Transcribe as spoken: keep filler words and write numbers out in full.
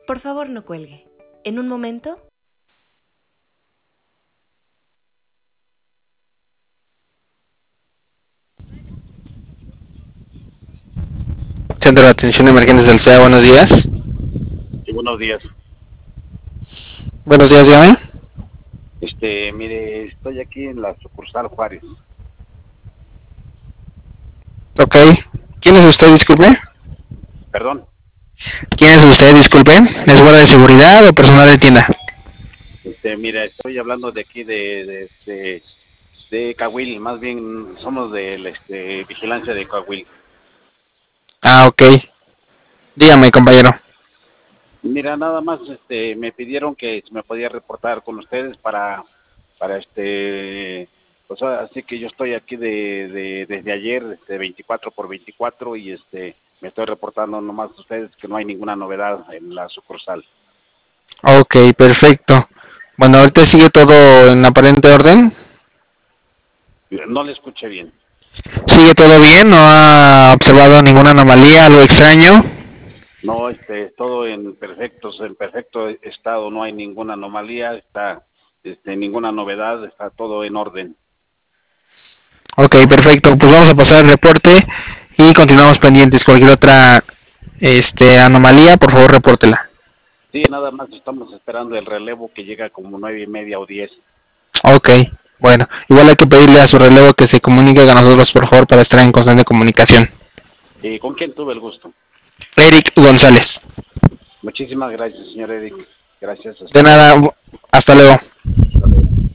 Por favor, no cuelgue. En un momento... Centro de Atención de Emergencias del C E A, buenos días. Sí, buenos días. Buenos días, dígame. Este, mire, estoy aquí en la sucursal Juárez. Ok. ¿Quién es usted, disculpe? Perdón. ¿Quién es usted, disculpe? ¿Es guardia de seguridad o personal de tienda? Este, mira, estoy hablando de aquí de de, de, de Cahuil, más bien somos de la este, vigilancia de Cahuil. Ah, ok. Dígame, compañero. Mira, nada más este me pidieron que me podía reportar con ustedes para para este pues así que yo estoy aquí de, de desde ayer, este veinticuatro por veinticuatro y este me estoy reportando nomás a ustedes que no hay ninguna novedad en la sucursal. Ok, perfecto. Bueno, ahorita sigue todo en aparente orden. No le escuché bien. ¿Sigue todo bien? ¿No ha observado ninguna anomalía, algo extraño? No, este, todo en perfectos, en perfecto estado, no hay ninguna anomalía, está, este, ninguna novedad, está todo en orden. Ok, perfecto. Pues vamos a pasar el reporte y continuamos pendientes. Cualquier otra este, anomalía, por favor, repórtela. Sí, nada más estamos esperando el relevo que llega como nueve y media o diez. Ok, bueno. Igual hay que pedirle a su relevo que se comunique con nosotros, por favor, para estar en constante comunicación. ¿Y con quién tuve el gusto? Eric González. Muchísimas gracias, señor Eric. Gracias, hasta De luego. nada, hasta luego. Hasta luego.